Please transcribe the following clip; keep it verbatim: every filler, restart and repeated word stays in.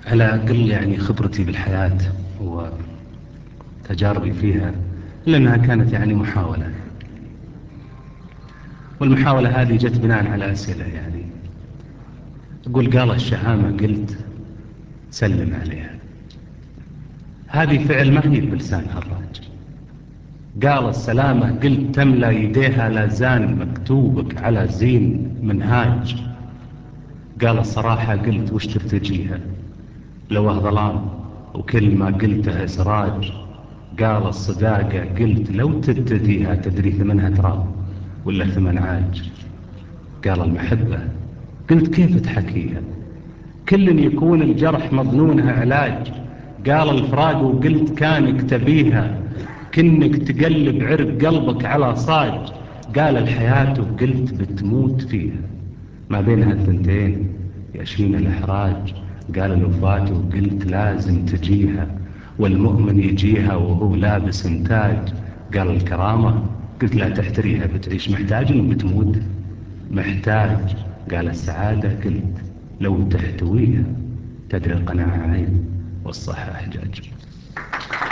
على أقل يعني خبرتي بالحياة وتجاربي فيها، لأنها كانت يعني محاولة، والمحاولة هذه جت بناء على أسئلة. يعني أقول قال الشهامة، قلت سلم عليها. هذه فعل ما هي بلسان هراج. قال السلامة، قلت تملى يديها لازان مكتوبك على زين منهاج. قال الصراحة، قلت وش ترتجيها لوه ظلام وكل ما قلتها سراج. قال الصداقة، قلت لو تبتديها تدري ثمنها تراب ولا ثمن عاج. قال المحبة، قلت كيف تحكيها كل يكون الجرح مظنونها علاج. قال الفراق، وقلت كانك تبيها كنك تقلب عرق قلبك على صاج. قال الحياة، وقلت بتموت فيها ما بينها الثنتين يشين الإحراج. قال الوفاة، وقلت لازم تجيها والمؤمن يجيها وهو لابس انتاج. قال الكرامة، قلت لا تحتريها بتعيش محتاج وبتموت محتاج. قال السعادة، قلت لو تحتويها تدري القناعة عين والصحة حجاج.